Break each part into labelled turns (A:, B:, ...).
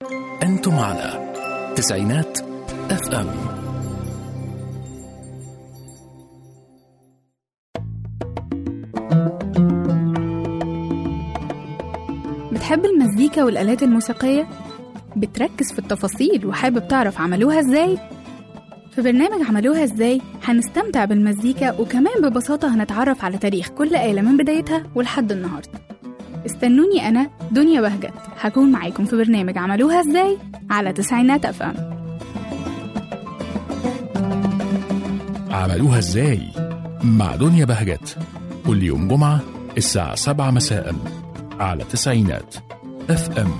A: أنتم على تسعينات اف ام.
B: بتحب المزيكا والآلات الموسيقية؟ بتركز في التفاصيل وحابب تعرف عملوها ازاي؟ في برنامج عملوها ازاي هنستمتع بالمزيكا، وكمان ببساطة هنتعرف على تاريخ كل آلة من بدايتها ولحد النهاردة. استنوني أنا دنيا بهجت هكون معاكم في برنامج عملوها ازاي على تسعينات اف ام.
A: عملوها ازاي مع دنيا بهجت كل يوم جمعة الساعة 7 مساء على تسعينات اف ام.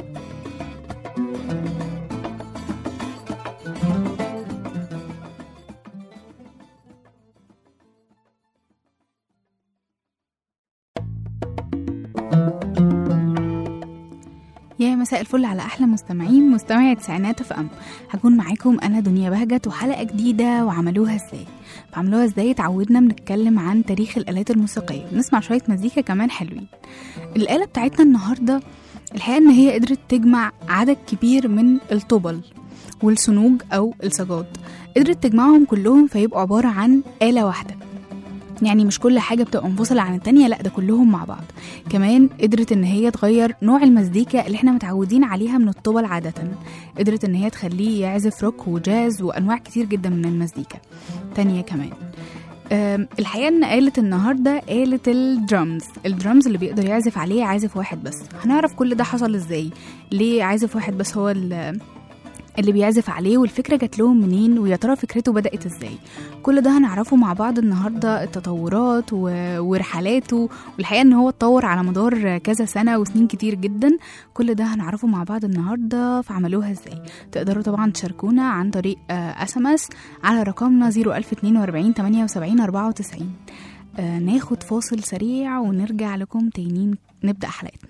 B: يا مساء الفل على احلى مستمعي تسعينات اف ام. هكون معاكم انا دنيا بهجت وحلقه جديده وعملوها ازاي. فعملوها ازاي اتعودنا بنتكلم عن تاريخ الالات الموسيقيه، بنسمع شويه مزيكا كمان حلوين. الاله بتاعتنا النهارده الحقيقه ان هي قدرت تجمع عدد كبير من الطبل والصنوج او السجاد، قدرت تجمعهم كلهم فيبقوا عباره عن آلة واحده. يعني مش كل حاجة بتبقى منفصلة عن التانية، لا ده كلهم مع بعض. كمان قدرت ان هي تغير نوع المزيكا اللي احنا متعودين عليها من الطبل عادة، قدرت ان هي تخليه يعزف روك وجاز وانواع كتير جدا من المزيكا تانية كمان. الحقيقة ان آلة النهاردة آلة الدرامز اللي بيقدر يعزف عليه عازف واحد بس. هنعرف كل ده حصل ازاي، ليه عازف واحد بس هو اللي بيعزف عليه، والفكرة جات لهم منين، ويا ترى فكرته بدأت ازاي. كل ده هنعرفه مع بعض النهاردة، التطورات ورحلاته، والحقيقة ان هو اتطور على مدار كذا سنة وسنين كتير جدا. كل ده هنعرفه مع بعض النهاردة في عملوها ازاي. تقدروا طبعا تشاركونا عن طريق SMS على رقمنا 01042 78 94. ناخد فاصل سريع ونرجع لكم تانيين نبدأ حلقتنا.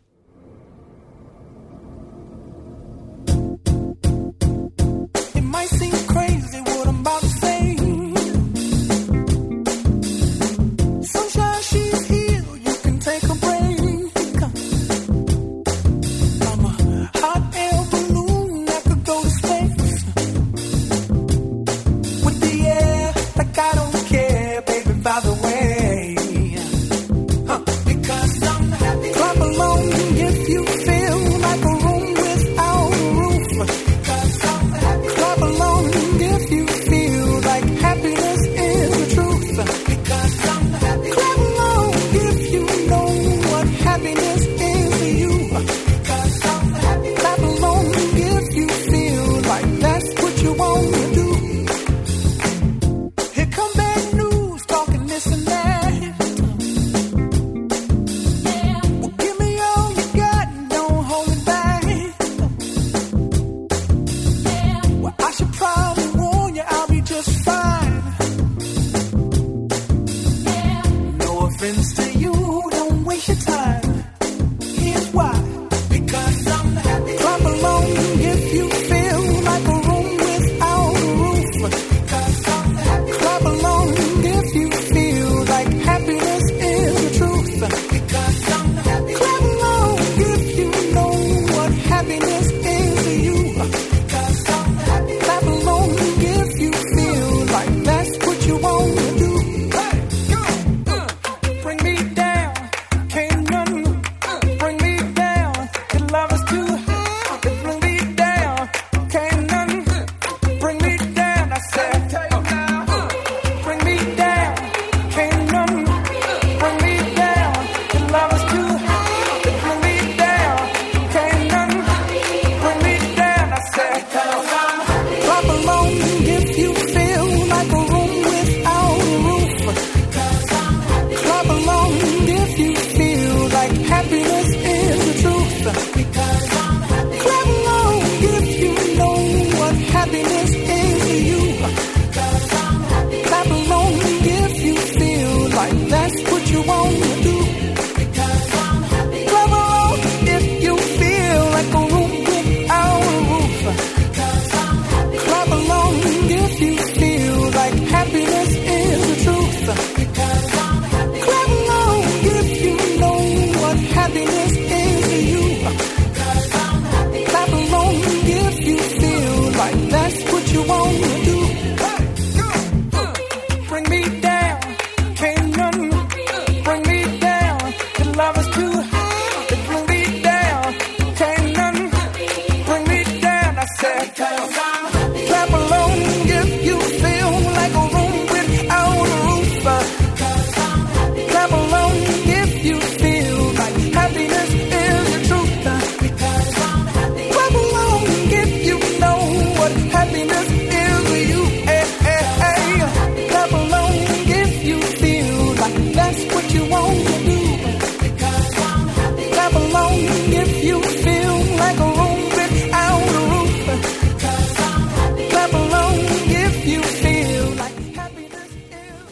C: Might seem crazy what I'm about to say. Sunshine, she's here, you can take a break. I'm a hot air balloon that could go to space. With the air, like I don't care, baby, by the way. Because I'm happy. Clap along if you feel like a room without a roof. Because I'm happy. Clap along if you feel like happiness is the truth. Because I'm happy. Clap along if you know what happiness is to you. Because I'm happy. Clap along if you feel like that's what you want to do. Here come bad news talking this and that. Well, give me all you got and don't hold it back. Well, I should probably warn you, I'll be just fine. No offense to you, don't waste your time. Here's why. Because I'm happy. Clap along if you feel like a room without a roof. Because I'm happy. Clap along if you feel like happiness is the truth. Because I'm happy. Clap along if you know what happiness is to you. Because I'm happy. Clap along if you feel like that's what you want to do. Hey, go. Bring me down, can't none bring me down. Your love is too high. Bring me down, can't none bring me down. I said, bring me down, can't none bring me down. Your love is too high. Bring me down, can't none bring me down. I said, clap along if you feel like a room without a roof. Clap along if you feel like happiness is the truth. Clap along if you know what happiness is to you. Clap along if you feel like that's what you want to do. Clap along if you feel like a room without a roof. Clap along if you feel like happiness is the truth. Clap along if you know what happiness is to you. Clap along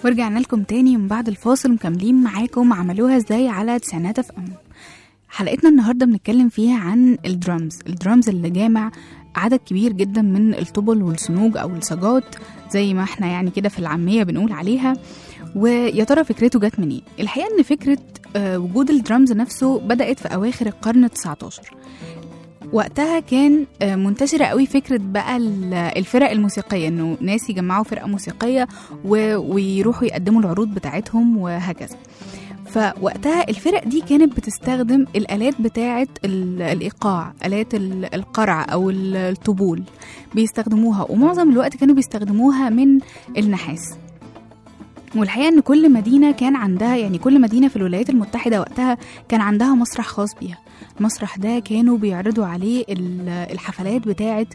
B: ورجعنا لكم تاني من بعد الفاصل مكملين معاكم عملوها ازاي على تسعينات اف ام. حلقتنا النهارده بنتكلم فيها عن الدرامز اللي جامع عدد كبير جدا من الطبل والصنوج او الصاجات زي ما احنا يعني كده في العاميه بنقول عليها. ويا ترى فكرته جت منين؟ الحقيقه ان فكره وجود الدرامز نفسه بدات في اواخر القرن ال19. وقتها كان منتشرة قوي فكرة بقى الفرق الموسيقية، انه ناس يجمعوا فرقة موسيقية ويروحوا يقدموا العروض بتاعتهم وهكذا. فوقتها الفرق دي كانت بتستخدم الآلات بتاعة الإيقاع، آلات القرع أو الطبول بيستخدموها، ومعظم الوقت كانوا بيستخدموها من النحاس. والحقيقة ان كل مدينة كان عندها، يعني كل مدينة في الولايات المتحدة وقتها كان عندها مسرح خاص بيها. المسرح ده كانوا بيعرضوا عليه الحفلات بتاعة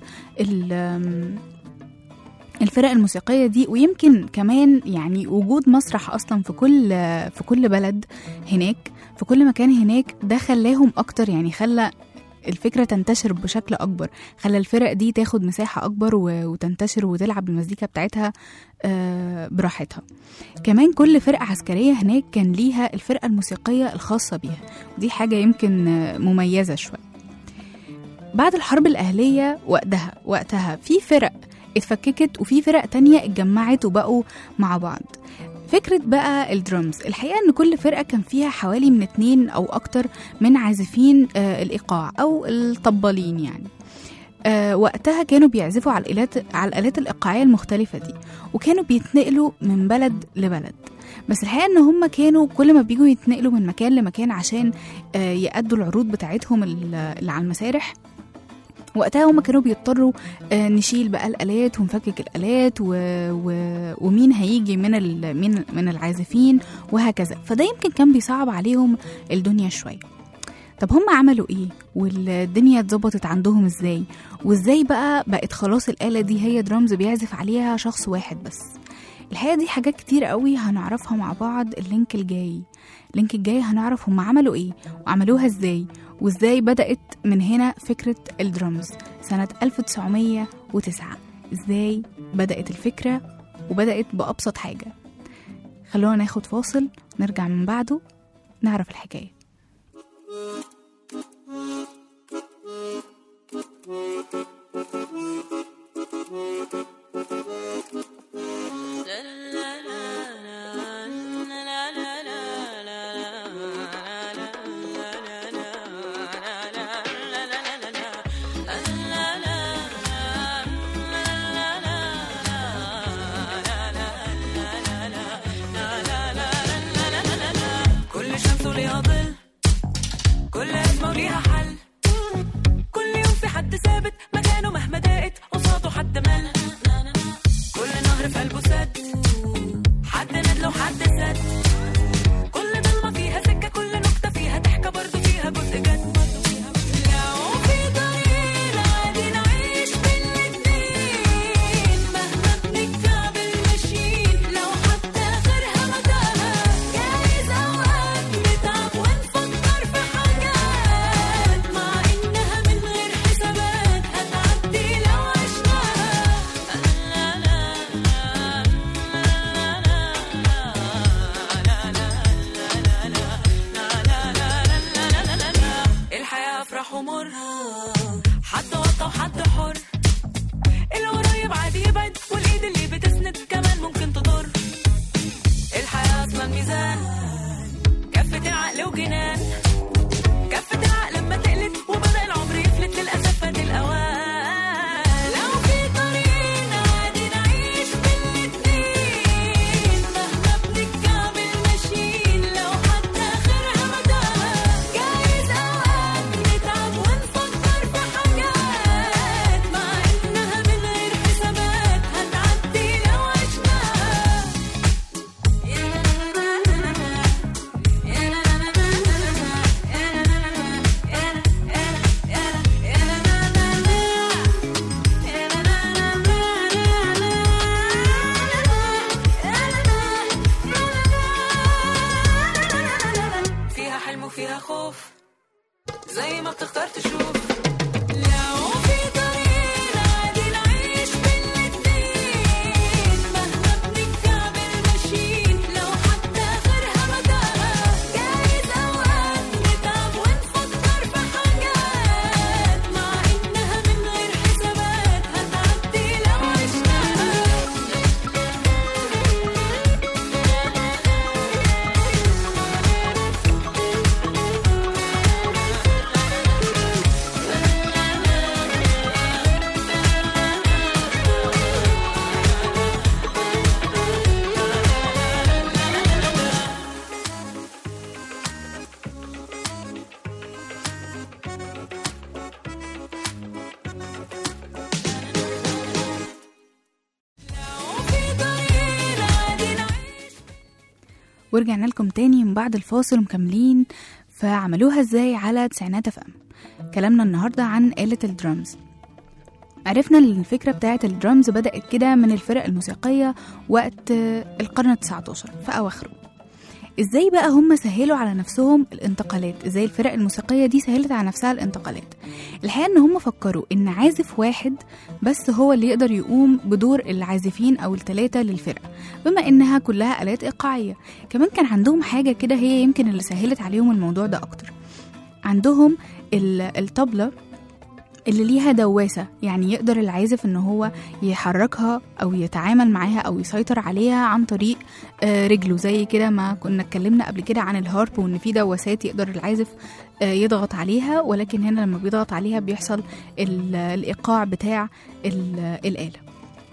B: الفرق الموسيقية دي. ويمكن كمان يعني وجود مسرح أصلا في كل بلد هناك، في كل مكان هناك، ده خلاهم أكتر، يعني خلى الفكرة تنتشر بشكل أكبر، خلى الفرق دي تاخد مساحة أكبر وتنتشر وتلعب المزيكا بتاعتها براحتها. كمان كل فرقة عسكرية هناك كان ليها الفرقة الموسيقية الخاصة بيها، ودي حاجة يمكن مميزة شوية. بعد الحرب الأهلية وقتها في فرق اتفككت وفي فرق تانية اتجمعت وبقوا مع بعض. فكرة بقى الدرامز، الحقيقة ان كل فرقة كان فيها حوالي من 2 أو أكتر من عازفين الإيقاع أو الطبالين يعني. وقتها كانوا بيعزفوا على الآلات الإيقاعية المختلفة دي، وكانوا بيتنقلوا من بلد لبلد. بس الحقيقة ان هم كانوا كل ما بيجوا يتنقلوا من مكان لمكان عشان يأدوا العروض بتاعتهم اللي على المسارح، وقتها هم كانوا بيضطروا نشيل بقى الآلات ونفكك الآلات ومين هيجي من العازفين وهكذا. فده يمكن كان بيصعب عليهم الدنيا شوية. طب هم عملوا ايه والدنيا اتظبطت عندهم ازاي، وازاي بقت خلاص الآلة دي هي درامز بيعزف عليها شخص واحد بس؟ الحقيقة دي حاجات كتير قوي هنعرفها مع بعض. اللينك الجاي هنعرف هم عملوا ايه وعملوها ازاي، وازاي بدأت من هنا فكرة الدرامز سنة 1909. ازاي بدأت الفكرة وبدأت بأبسط حاجة. خلونا ناخد فاصل، نرجع من بعده نعرف الحكاية.
C: زي ما بتختار تشوف. لو في طريق عادي نعيش بالاتنين، مهما بنتكعبل ماشيين
B: ورجعنا لكم تاني من بعد الفاصل ومكملين فعملوها ازاي على تسعينات اف ام. كلامنا النهارده عن آلة الدرامز. عرفنا ان الفكرة بتاعت الدرامز بدأت كده من الفرق الموسيقية وقت القرن ال19 في أواخره. ازاي بقى هم سهلوا على نفسهم الانتقالات؟ ازاي الفرق الموسيقية دي سهلت على نفسها الانتقالات؟ الحقيقة ان هم فكروا ان عازف واحد بس هو اللي يقدر يقوم بدور العازفين او الثلاثة للفرقة، بما انها كلها آلات إيقاعية. كمان كان عندهم حاجة كده هي يمكن اللي سهلت عليهم الموضوع ده اكتر. عندهم الطبلة اللي ليها دواسة، يعني يقدر العازف ان هو يحركها او يتعامل معاها او يسيطر عليها عن طريق رجله، زي كده ما كنا اتكلمنا قبل كده عن الهارب وان في دواسات يقدر العازف يضغط عليها، ولكن هنا لما بيضغط عليها بيحصل الايقاع بتاع الآلة.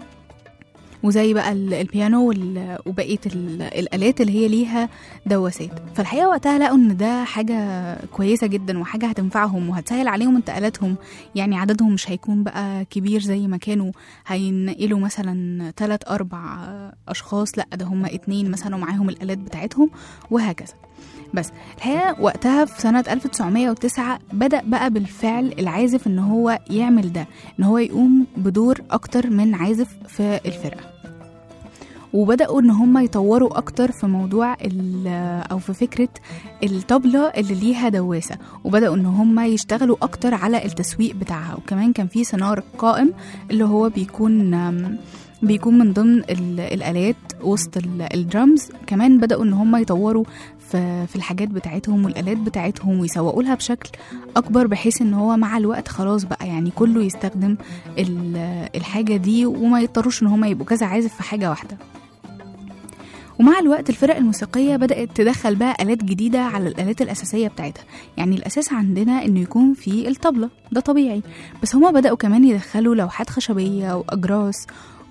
B: وزي بقى البيانو وبقية الآلات اللي هي ليها دواسات. فالحقيقة وقتها لقوا ان ده حاجة كويسة جدا وحاجة هتنفعهم وهتسهل عليهم انتقالاتهم، يعني عددهم مش هيكون بقى كبير زي ما كانوا هينقلوا مثلا 3-4 أشخاص، لا ده هم 2 مثلا ومعاهم الآلات بتاعتهم وهكذا. بس الحقيقة وقتها في سنة 1909 بدأ بقى بالفعل العازف ان هو يعمل ده، ان هو يقوم بدور اكتر من عازف في الفرقة. وبدأوا ان هم يطوروا اكتر في موضوع او في فكرة الطبلة اللي ليها دواسة، وبدأوا ان هم يشتغلوا اكتر على التسويق بتاعها. وكمان كان في سنار قائم اللي هو بيكون من ضمن الآلات وسط الدرامز. كمان بدأوا ان هم يطوروا في الحاجات بتاعتهم والآلات بتاعتهم ويسوقوا لها بشكل أكبر، بحيث ان هو مع الوقت خلاص بقى يعني كله يستخدم الحاجة دي وما يضطروش ان هم يبقوا كذا عازف في حاجة واحدة. ومع الوقت الفرق الموسيقية بدأت تدخل بقى آلات جديدة على الآلات الأساسية بتاعتها. يعني الأساس عندنا إنه يكون في الطبلة، ده طبيعي، بس هما بدأوا كمان يدخلوا لوحات خشبية وأجراس،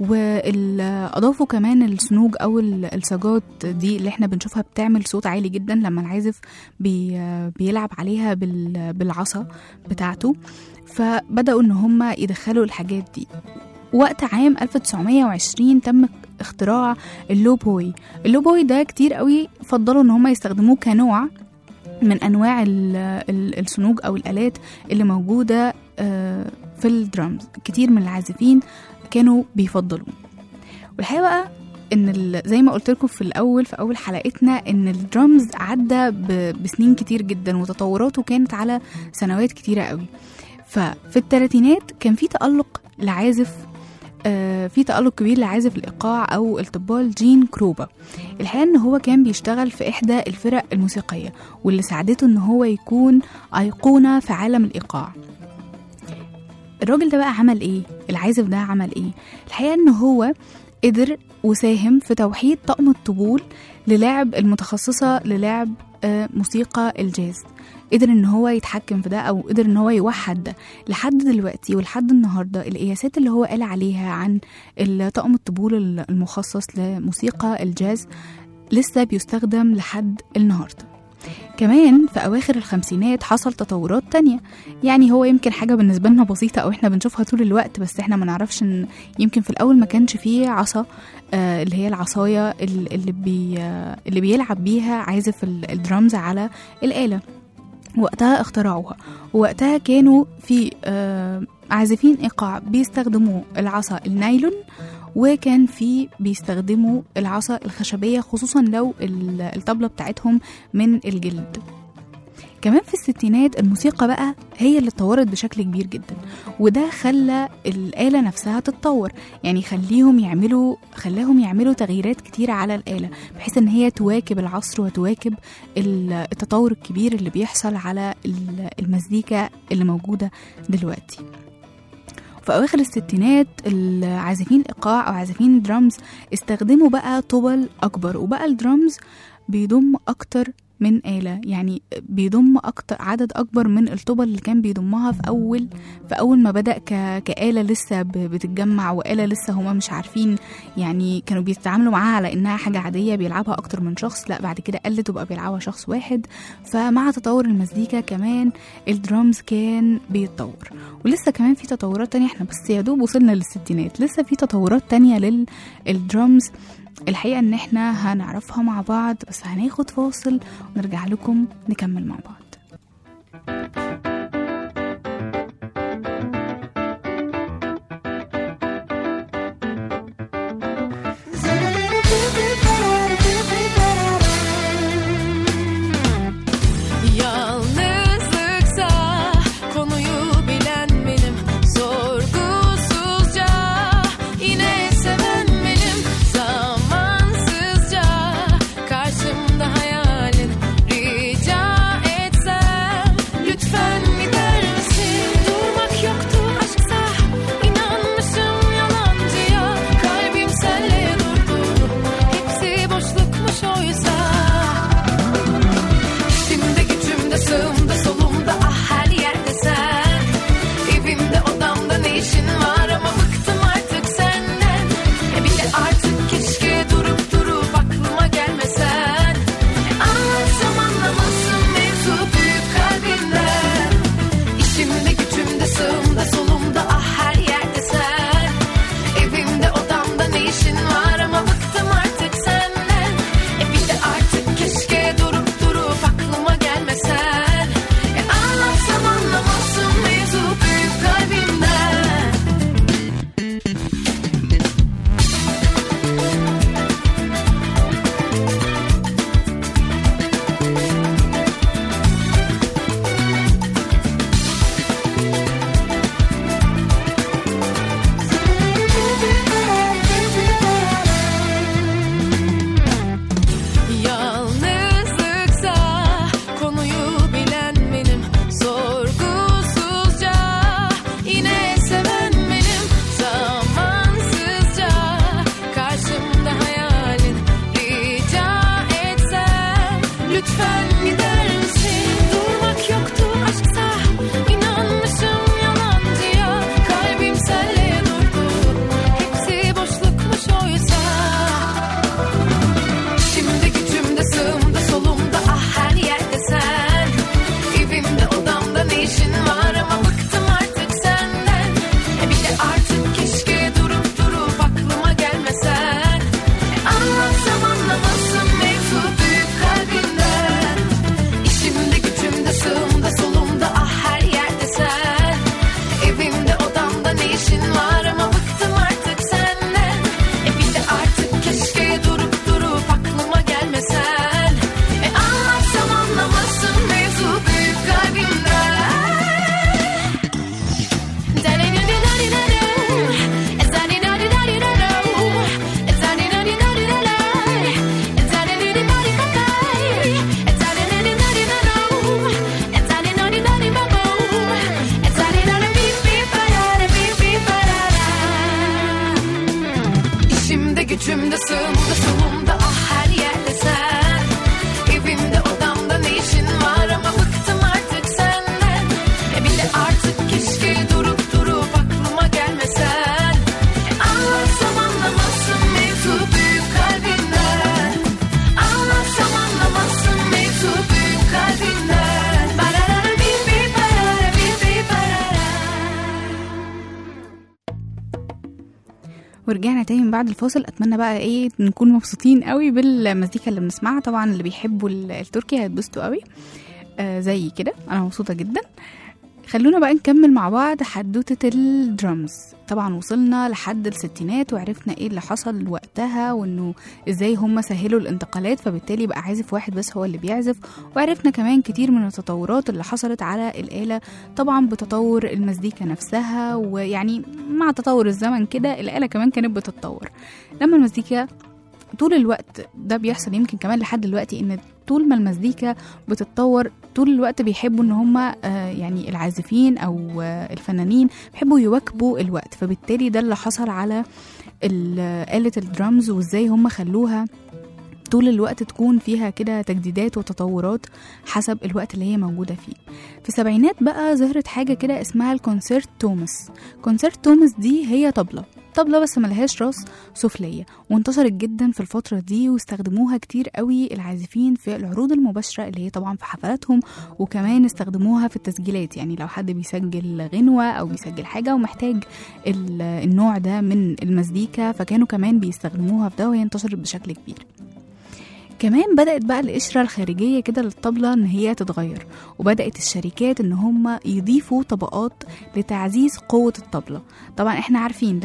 B: وأضافوا كمان السنوج أو السجات دي اللي احنا بنشوفها بتعمل صوت عالي جدا لما العازف بيلعب عليها بالعصا بتاعته. فبدأوا إن هما يدخلوا الحاجات دي. وقت عام 1920 تم اختراع اللوبوي. اللوبوي ده كتير قوي فضلوا ان هم يستخدموه كنوع من انواع السنوج او الالات اللي موجودة في الدرامز. كتير من العازفين كانوا بيفضلوه. والحقيقة بقى ان زي ما قلت لكم في اول حلقتنا ان الدرامز عدى بسنين كتير جدا وتطوراته كانت على سنوات كتيرة قوي. ففي الثلاثينات كان في تألق كبير لعازف الإيقاع أو الطبال جين كروبا. الحقيقة إن هو كان بيشتغل في إحدى الفرق الموسيقية واللي ساعدته إن هو يكون أيقونة في عالم الإيقاع. الراجل ده بقى عمل إيه؟ العازف ده عمل إيه؟ الحقيقة إن هو قدر وساهم في توحيد طقم الطبول للعب المتخصصة للعب موسيقى الجاز. قدر ان هو يتحكم في ده او قدر ان هو يوحد ده. لحد دلوقتي ولحد النهارده القياسات اللي هو قال عليها عن الطقم الطبول المخصص لموسيقى الجاز لسه بيستخدم لحد النهارده. كمان في أواخر الخمسينات حصل تطورات تانية. يعني هو يمكن حاجة بالنسبة لنا بسيطة أو إحنا بنشوفها طول الوقت، بس إحنا ما نعرفش إن يمكن في الأول ما كانش فيه عصا اللي هي العصاية اللي بيلعب بيها عازف الدرامز على الآلة. وقتها اخترعوها، ووقتها كانوا في عازفين إيقاع بيستخدموا العصا النايلون، وكان في بيستخدموا العصا الخشبية خصوصا لو الطبلة بتاعتهم من الجلد. كمان في الستينات الموسيقى بقى هي اللي اتطورت بشكل كبير جدا، وده خلى الآلة نفسها تتطور. يعني خلاهم يعملوا تغييرات كتيرة على الآلة بحيث ان هي تواكب العصر وتواكب التطور الكبير اللي بيحصل على المزيكا اللي موجودة دلوقتي. في أواخر الستينات العازفين الإيقاع أو عازفين الدرامز استخدموا بقى طبل أكبر، وبقى الدرامز بيضم أكتر من آلة، يعني بيضم أكتر عدد أكبر من الطبل اللي كان بيضمها في أول ما بدأ كآلة لسه بتتجمع، وآلة لسه هما مش عارفين، يعني كانوا بيتعاملوا معاها على إنها حاجة عادية بيلعبها أكتر من شخص. لا بعد كده قلت وبقى بيلعبها شخص واحد. فمع تطور المزيكا كمان الدرامز كان بيتطور، ولسه كمان في تطورات تانية. احنا بس يا دوب وصلنا للستينات، لسه في تطورات تانية للدرامز الحقيقة ان احنا هنعرفها مع بعض، بس هناخد فاصل ونرجع لكم نكمل مع بعض.
D: Gücümde sığımda solumda ah her yerde sen. Evimde odamda ne işin var ama bıktım artık senden. Bir de artık keşke durup durup aklıma gelmesen. Anlatsam anlamazsın mevzu büyük kalbinden. Anlatsam anlamazsın mevzu büyük kalbinden. Barara bir bir barara bir bir barara.
B: ورجعنا تاني من بعد الفاصل. اتمنى بقى ايه نكون مبسوطين قوي بالمزيكا اللي بنسمعها. طبعا اللي بيحبوا التركي هيتبسطوا قوي زي كده، انا مبسوطه جدا. خلونا بقى نكمل مع بعض حدوته الدرامز. طبعا وصلنا لحد الستينات وعرفنا ايه اللي حصل وقتها، وانه ازاي هم سهلوا الانتقالات فبالتالي بقى عازف واحد بس هو اللي بيعزف. وعرفنا كمان كتير من التطورات اللي حصلت على الآلة، طبعا بتطور المزيكا نفسها، ويعني مع تطور الزمن كده الآلة كمان كانت بتتطور. لما المزيكا طول الوقت ده بيحصل، يمكن كمان لحد دلوقتي، ان طول ما المزيكا بتتطور طول الوقت بيحبوا ان هم يعني العازفين او الفنانين بيحبوا يواكبوا الوقت. فبالتالي ده اللي حصل على آلة الدرامز، وازاي هم خلوها طول الوقت تكون فيها كده تجديدات وتطورات حسب الوقت اللي هي موجودة فيه. في السبعينات بقى ظهرت حاجة كده اسمها الكونسيرت توماس. كونسيرت توماس دي هي طبلة طبلة بس ملهاش راس سفلية، وانتشرت جدا في الفترة دي واستخدموها كتير قوي العازفين في العروض المباشرة اللي هي طبعا في حفلاتهم، وكمان استخدموها في التسجيلات. يعني لو حد بيسجل غنوة أو بيسجل حاجة ومحتاج النوع ده من المزيكا فكانوا كمان بيستخدموها في ده، وهي انتشرت بشكل كبير. كمان بدأت بقى القشرة الخارجية كده للطبلة ان هي تتغير، وبدأت الشركات ان هم يضيفوا طبقات لتعزيز قوة الطبلة. طبعا احنا عارفين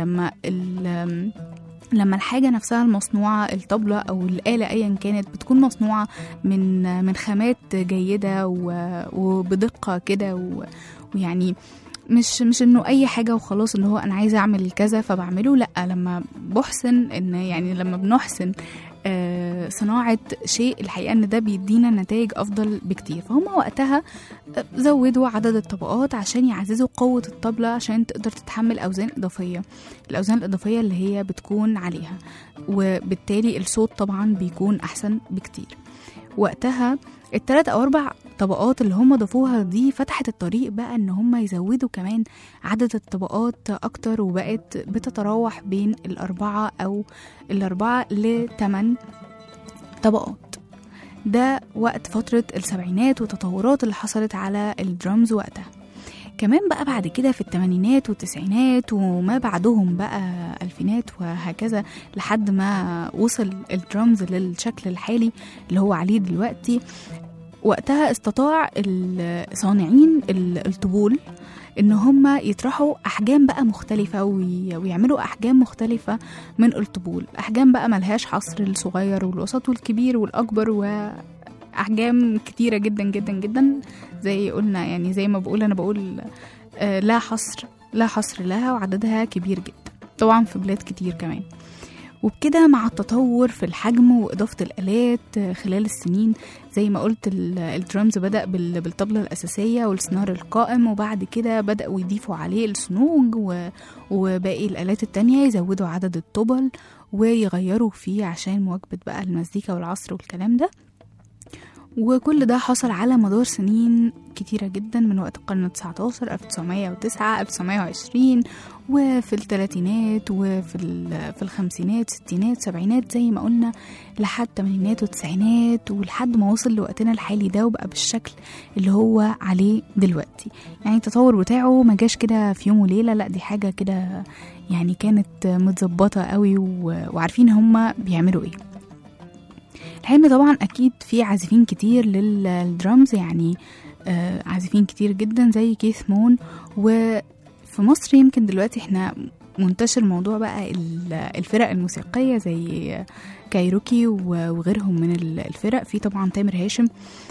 B: لما الحاجة نفسها المصنوعة، الطبلة أو الآلة أيا كانت، بتكون مصنوعة من خامات جيدة وبدقة كده، ويعني مش انه اي حاجه وخلاص ان هو انا عايزه اعمل كذا فبعمله. لا، لما بحسن لما بنحسن صناعة شيء، الحقيقة ان ده بيدينا نتائج افضل بكتير. فهم وقتها زودوا عدد الطبقات عشان يعززوا قوة الطبلة عشان تقدر تتحمل اوزان اضافية، الاوزان الاضافية اللي هي بتكون عليها، وبالتالي الصوت طبعا بيكون احسن بكتير. وقتها ال3 أو 4 طبقات اللي هم ضافوها دي فتحت الطريق بقى ان هم يزودوا كمان عدد الطبقات اكتر، وبقت بتتراوح بين 4 ل8 طبقات. ده وقت فترة السبعينات والتطورات اللي حصلت على الدرامز وقتها. كمان بقى بعد كده في الثمانينات والتسعينات وما بعدهم بقى الفينات وهكذا لحد ما وصل الدرامز للشكل الحالي اللي هو عليه دلوقتي. وقتها استطاع صانعين الطبول ان هم يطرحوا احجام بقى مختلفة ويعملوا احجام مختلفة من الطبول، احجام بقى ملهاش حصر، الصغير والوسط والكبير والاكبر، واحجام كتيرة جدا جدا جدا. زي قلنا يعني زي ما انا بقول لا حصر لها، وعددها كبير جدا طبعا في بلاد كتير كمان. وبكده مع التطور في الحجم وإضافة الآلات خلال السنين، زي ما قلت الدرامز بدأ بالطبلة الأساسية والسنار القائم، وبعد كده بدأوا يضيفوا عليه الصنوج وباقي الآلات التانية، يزودوا عدد الطبل ويغيروا فيه عشان مواكبة بقى المزيكا والعصر والكلام ده. وكل ده حصل على مدار سنين كتيرة جدا من وقت القرن 19 1909 1920 وفي الثلاثينات وفي الخمسينات ستينات سبعينات زي ما قلنا لحد تمانينات وتسعينات، ولحد ما وصل لوقتنا الحالي ده وبقى بالشكل اللي هو عليه دلوقتي. يعني التطور بتاعه ما جاش كده في يوم وليلة، لا دي حاجة كده يعني كانت متظبطة قوي وعارفين هما بيعملوا ايه. الحقيقة طبعا أكيد في عازفين كتير للدرامز، يعني عازفين كتير جدا زي كيث مون. وفي مصر يمكن دلوقتي احنا منتشر موضوع بقى الفرق الموسيقية زي كايروكي وغيرهم من الفرق. في طبعا تامر هاشم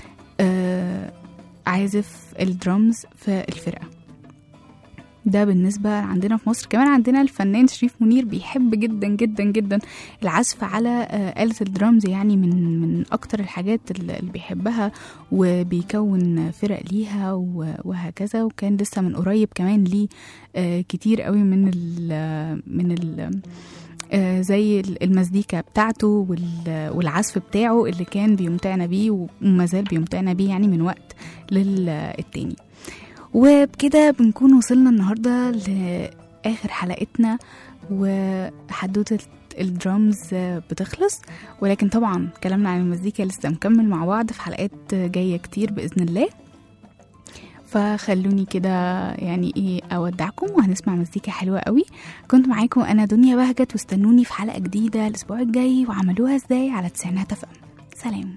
B: عازف الدرامز في الفرقة ده. بالنسبة عندنا في مصر كمان عندنا الفنان شريف منير بيحب جدا جدا جدا العزف على آلة الدرامز، يعني من أكتر الحاجات اللي بيحبها، وبيكون فرق ليها وهكذا. وكان لسه من قريب كمان ليه كتير قوي من ال زي المزيكا بتاعته والعزف بتاعه اللي كان بيمتعنا بيه ومازال بيمتعنا بيه يعني من وقت للتاني. وبكده بنكون وصلنا النهاردة لآخر حلقتنا، وحدوتة الدرامز بتخلص، ولكن طبعا كلامنا عن المزيكا لسه مكمل مع بعض في حلقات جاية كتير بإذن الله. فخلوني كده يعني ايه اودعكم وهنسمع مزيكا حلوة قوي. كنت معاكم انا دنيا بهجت، واستنوني في حلقة جديدة الاسبوع الجاي. وعملوها ازاي على تسعينات FM. سلام.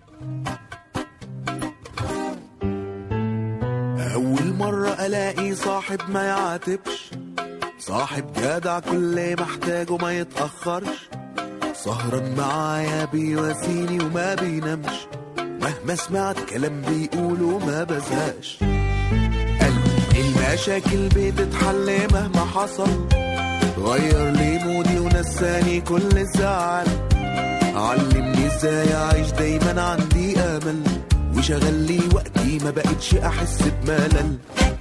C: أول مرة ألاقي صاحب ما يعاتبش، صاحب جدع كل محتاجه ما يتأخرش، سهران معايا بيواسيني وما بينامش، مهما سمعت كلام بيقوله ما بزهقش. قلبي المشاكل بتتحل مهما حصل، غير لي مودي ونساني كل الزعل، علمني ازاي اعيش دايما عندي امل، وشغل لي وقتي ما بقتش احس بملل.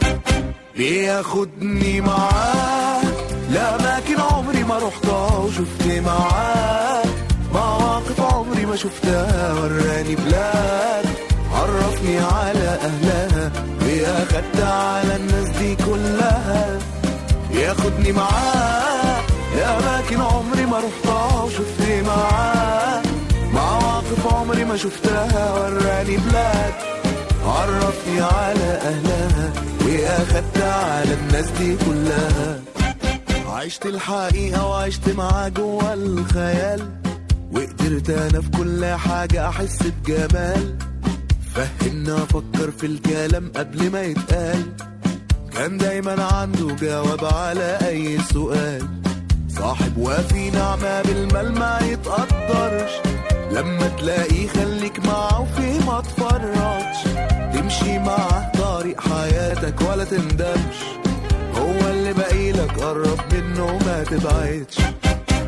C: بياخدني معاه لأماكن عمري ما رحتها، وشفت معاه مواقف عمري ما شفتها، وراني بلاد عرفني على أهلها، وأخدت على الناس دي كلها. ياخدني معاه لأماكن عمري ما رحتها وشفت معاه مواقف عمري ما شفتها. وراني بلاد عرفني على أهلها وأخدت على الناس دي كلها. عشت الحقيقة وعشت معاه جوا الخيال وقدرت أنا في كل حاجة أحس بجمال. فهمنا أفكر في الكلام قبل ما يتقال. كان دايما عنده جواب على أي سؤال. صاحب وفي نعمة بالمال ما يتقدرش. لما تلاقيه خليك معه وفيه ما تفرطش. تمشي معه طريق حياتك ولا تندمش. هو اللي باقيلك قرب منه ما تبعدش.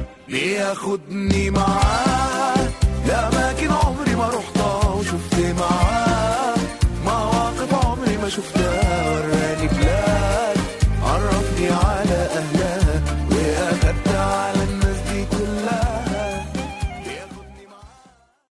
C: ليه ياخدني معاه لأماكن عمري ما رحتها وشفت معاه